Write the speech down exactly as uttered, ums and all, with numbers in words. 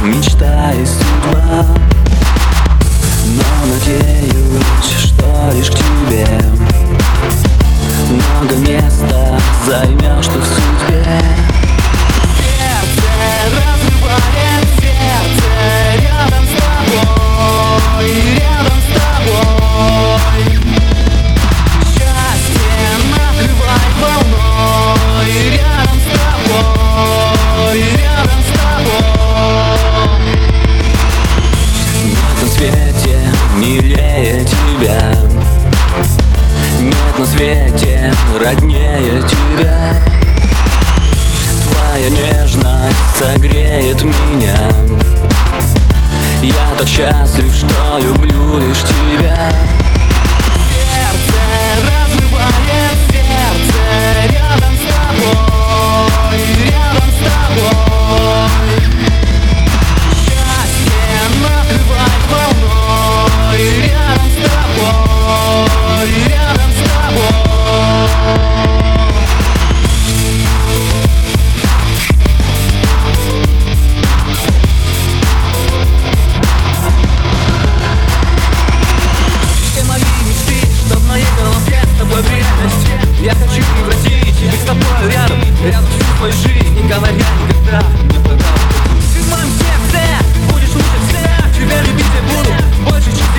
мечта и судьба. Но надеюсь, что лишь к тебе много места займешь ты в судьбе. Сердце разрывает сердце рядом с тобой, рядом с тобой. Счастье накрывает волной рядом с тобой, рядом с тобой. Нет на свете милее тебя, нет на свете роднее тебя. Твоя нежность согреет меня. Я так счастлив, что люблю лишь тебя. Сердце разрывает сердце рядом с тобой, рядом с тобой. Счастье накрывает волной рядом с тобой, рядом с тобой. Я хочу превратить и быть с тобой рядом, рядом всю свою жизнь, не говоря никогда не подам. Ты в моем сердце будешь лучше всех, тебя любить я буду больше, чем